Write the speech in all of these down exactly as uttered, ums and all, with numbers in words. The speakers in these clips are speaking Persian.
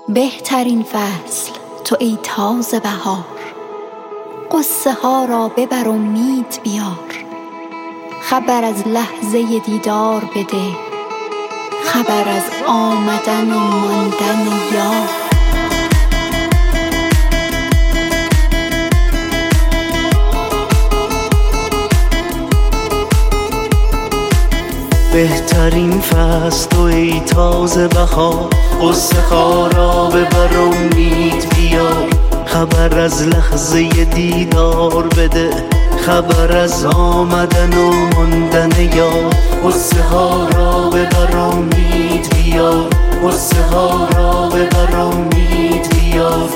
بهترین فصل تو ای تازه بهار، قصه ها را ببر امید بیار. خبر از لحظه دیدار بده، خبر از آمدن و ماندن یار. بهترین فصل تو ای تازه بهار، قصه ها را ببر امید بیار. خبر از لحظه دیدار بده، خبر از آمدن و ماندن یار. قصه ها را ببر امید بیار، قصه ها را ببر امید بیار.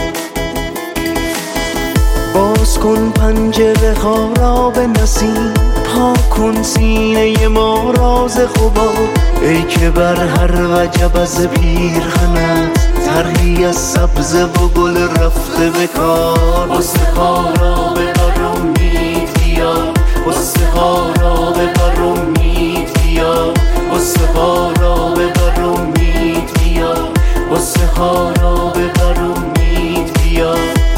باز کن پنجره ها را به نسیم، پاک کن سینه ما راز غبار. ای که بر هر وجب از پیرهنت طرحی از سبزه و گل رفته به کار. قصه ها را ببر امید بیار، قصه ها را ببر امید بیار. قصه ها را ببر امید بیار، قصه ها را ببر امید بیار.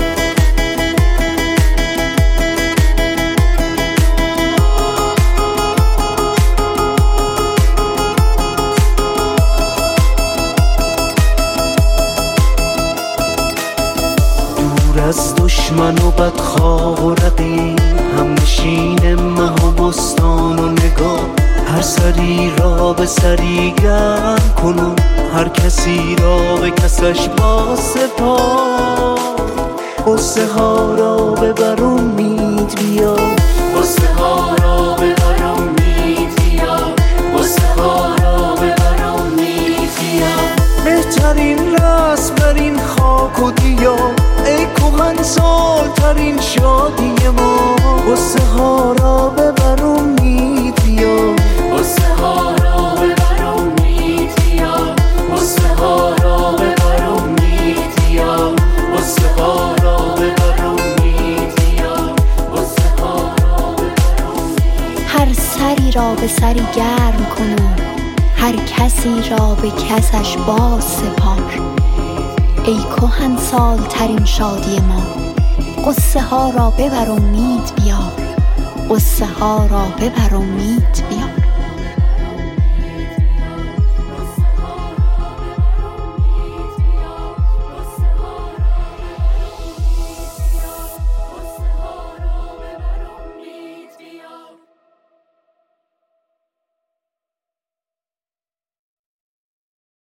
از دشمن و بدخواه و رقیب، هم نشین مه و بستان و نگاه. هر سری را به سری گرم کنم، هر کسی را به کسش با سپار. قصه ها را ببر امید بیار، قصه ها را ببر امید بیار. قصه ها را ببر امید بیار. بهترین رسم بر این خاک و دیار، ای کهن سال ترین شادی ما. قصه ها را ببر امید بیار، قصه ها را ببر امید بیار. قصه ها را ببر امید بیار، قصه ها را ببر امید بیار. قصه ها را ببر امید. هر سری را به سری گرم کنم، هر کسی را به کسش باز سپار. ای کهن سال ترین شادی ما، قصه ها را ببر امید بیار، قصه ها را ببر امید بیار.